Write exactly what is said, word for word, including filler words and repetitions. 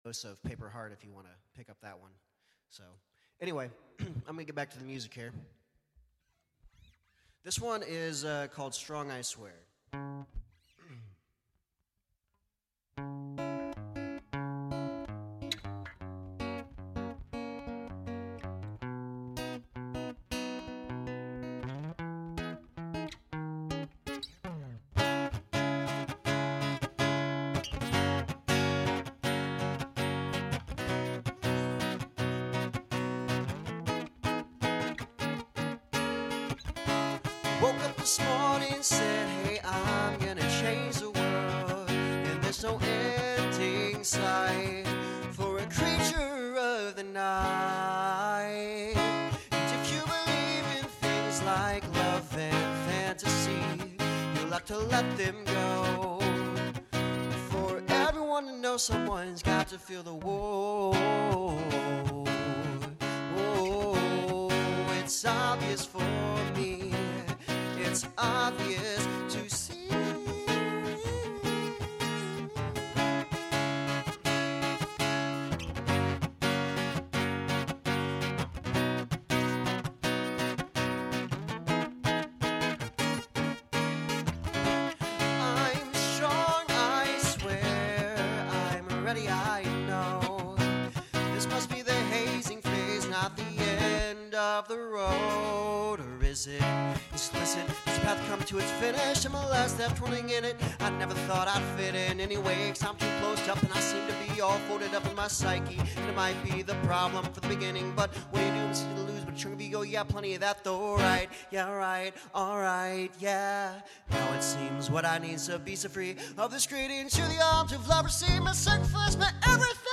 dose of Paper Heart if you want to pick up that one. So, anyway, I'm going to get back to the music here. This one is uh, called Strong I Swear. Woke up this morning, said, hey, I'm gonna change the world, and there's no end in sight for a creature of the night. And if you believe in things like love and fantasy, you'll have to let them go. For everyone to know, someone's got to feel the woe. Oh, it's obvious for me. It's obvious to see. I'm strong, I swear. I'm ready, I know. This must be the hazing phase, not the end of the road. Or is it explicit? This path come to its finish, and my last step twirling in it. I never thought I'd fit in anyway, cause I'm too closed up and I seem to be all folded up in my psyche. And it might be the problem for the beginning, but what do you do? It's easy to lose, but a chunk of ego, yeah, plenty of that though, right? Yeah, right, alright, yeah. Now it seems what I need is to be so free of this greed into the arms of love. Receive my sacrifice, my everything.